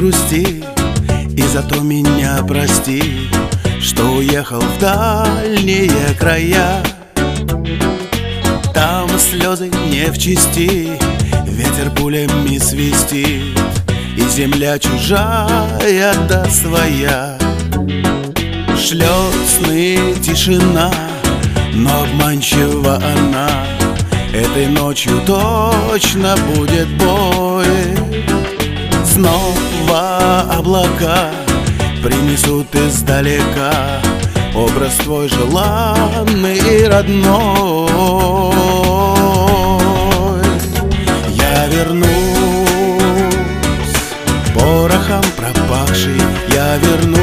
грусти, и зато меня прости, что уехал в дальние края. Там слезы не в чести, ветер пулями свистит, и земля чужая да своя. Шлет сны тишина, но обманчива она. Этой ночью точно будет бой. Снова облака принесут издалека образ твой желанный и родной. Я вернусь, порохом пропахший, я вернусь,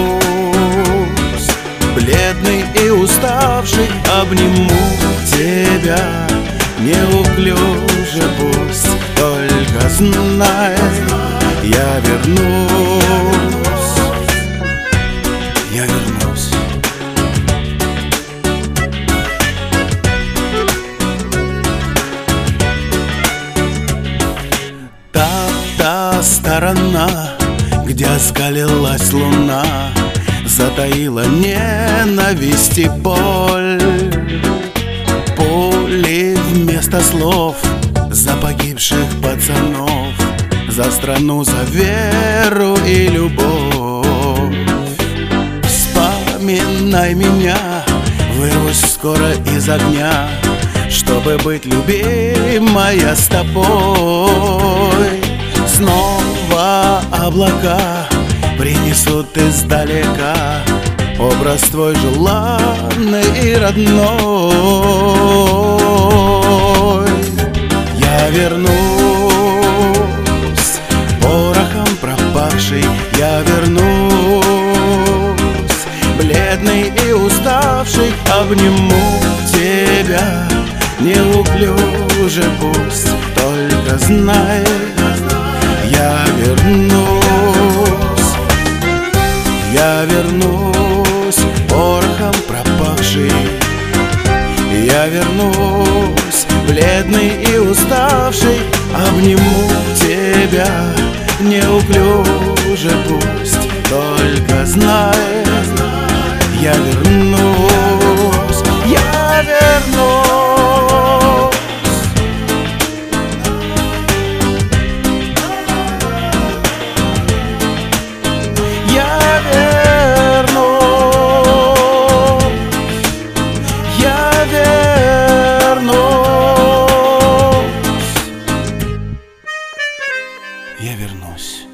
бледный и уставший, обниму тебя неуклюже, пусть только знай, я вернусь, я вернусь. Та сторона, где оскалилась луна, затаила ненависть и боль. Пули вместо слов за погибших пацанов, за страну, за веру и любовь. Вспоминай меня, вырвусь скоро из огня, чтобы быть любимая с тобой. Снова облака принесут издалека образ твой желанный и родной. Я вернусь, порохом пропахший, я вернусь, бледный и уставший, обниму тебя неуклюже, пусть только знай, я вернусь, я вернусь, порохом пропахший, я вернусь, бледный и уставший, обниму тебя неуклюже, пусть только знай, я вернусь, я вернусь. Я вернусь.